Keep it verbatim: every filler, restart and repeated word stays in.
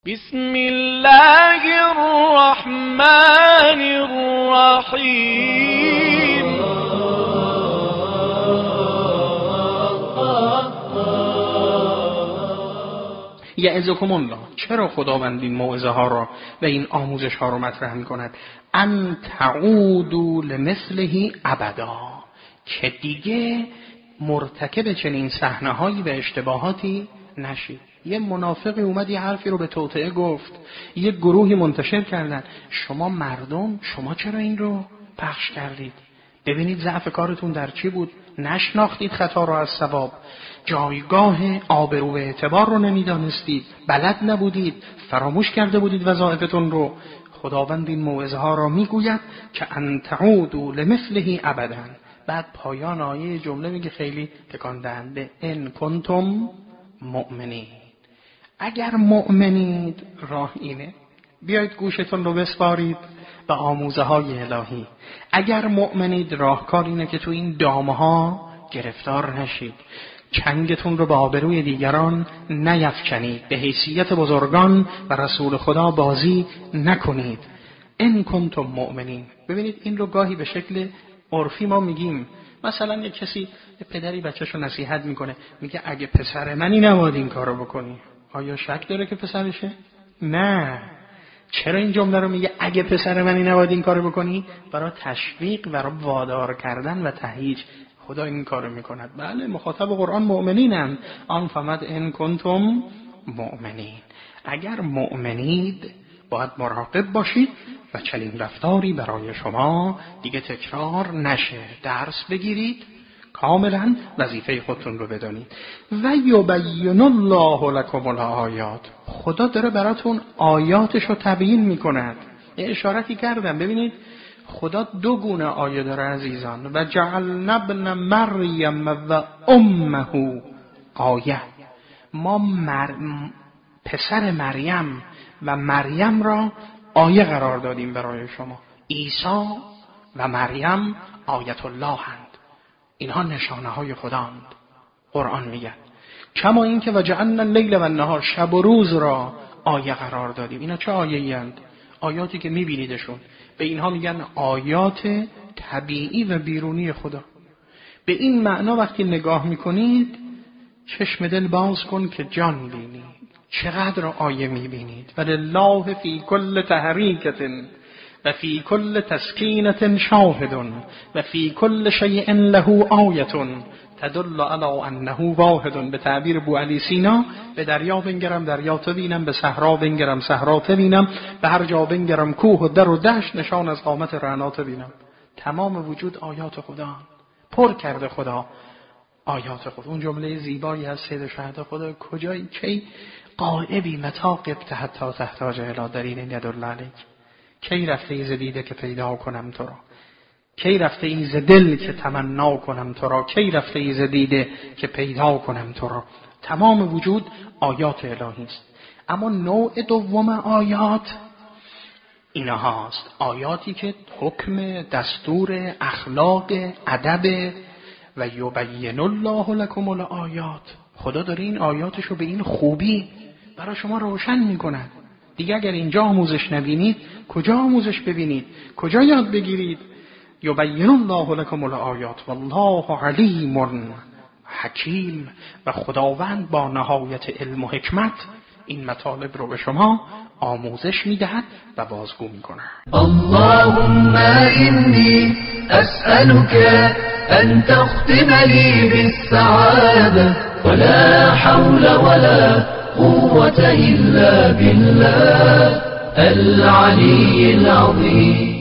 بسم الله الرحمن الرحیم. یعظکم الله. چرا خداوند این موعظه ها را و این آموزش ها را مطرح می کند؟ ان تعودوا لمثله ابدا، که دیگه مرتکب چنین صحنه هایی و اشتباهاتی نشید. یه منافقی اومد یه حرفی رو به توطئه گفت، یه گروهی منتشر کردن، شما مردم شما چرا این رو پخش کردید؟ ببینید ضعف کارتون در چی بود؟ نشناختید خطا رو از صواب، جایگاه آبرو و اعتبار رو نمیدانستید، بلد نبودید، فراموش کرده بودید وظایفتون رو. خداوند این موعظه ها را میگوید که ان تعودوا لمثله ابدا. بعد پایان آیه جمله میگه خیلی تکان دهنده، ان کنتم مؤمنین. اگر مؤمنید راه اینه، بیایید گوشتون رو بسپارید به آموزه های الهی. اگر مؤمنید راهکار اینه که تو این دامه ها گرفتار نشید، چنگتون رو به آبروی دیگران نیفکنید، به حیثیت بزرگان و رسول خدا بازی نکنید. ان کنتم مؤمنین. ببینید این رو گاهی به شکل عرفی ما میگیم، مثلا یک کسی یه پدری بچه‌شو نصیحت میکنه، میگه اگه پسر منی نباید این کارو بکنی. آیا شک داره که پسرشه؟ نه. چرا این جمله رو میگه اگه پسر منی نباید این کارو بکنی؟ برای تشویق، برای وادار کردن و تهییج. خدا این کارو میکند. بله، مخاطب قرآن مؤمنینن. آن فمد ان کنتم مؤمنین. اگر مؤمنید باید مراقب باشید و چنین رفتاری برای شما دیگه تکرار نشه. درس بگیرید، کاملا وظیفه خودتون رو بدانید. و یبین الله لکم الآیات. خدا داره براتون آیاتش رو تبیین میکند. یه اشارتی کردم، ببینید خدا دو گونه آیه داره عزیزان. و جعلنا ابن مریم و امه آیه. ما مر... پسر مریم و مریم را آیه قرار دادیم برای شما. عیسی و مریم آیت الله هند. اینها نشانه های خداند. قرآن میگه کما این که و جعلنا اللیل و النهار، شب و روز را آیه قرار دادیم. اینا چه آیه‌ای اند؟ آیاتی که میبینیدشون. به اینها میگن آیات طبیعی و بیرونی خدا. به این معنا وقتی نگاه میکنید چشم دل باز کن که جان بینید. چقدر آیه میبینید. ولله فی کل تحریکت و فی کل تسکینت شاهد و فی کل شیء له آیه تدل علی انه واحد. به تعبیر بوعلی سینا، به دریا بنگرم دریا بینم، به صحرا بنگرم صحرا بینم، به هر جا بنگرم کوه و در و دشت نشان از قامت رعنا بینم. تمام وجود آیات خدا، پر کرده خدا آیات خدا. اون جمله زیبایی از سید شهدا، خدا کجایی کی غائبی متا غبت حتی تحتاج الی دلیل یدل علیک. کی رفته ای ز دیده که پیدا کنم تو را، کی رفته ای ز دل که تمنا کنم تو را، کی رفته ای ز دیده که پیدا کنم تو را. تمام وجود آیات الهی است. اما نوع دوم آیات اینها هست، آیاتی که حکم، دستور، اخلاق، ادب. و یبین الله لکم الآیات. خدا داره این آیاتش رو به این خوبی برای شما روشن میکند. دیگه اگر اینجا آموزش نبینید کجا آموزش ببینید؟ کجا یاد بگیرید؟ یبین الله لکم الآیات والله علیم حکیم. و خداوند با نهایت علم و حکمت این مطالب رو به شما آموزش میدهد و بازگو میکند. اللهم انی اسألك ان تختم لی بالسعادة ولا حول ولا قوة الا بالله العلی العظیم.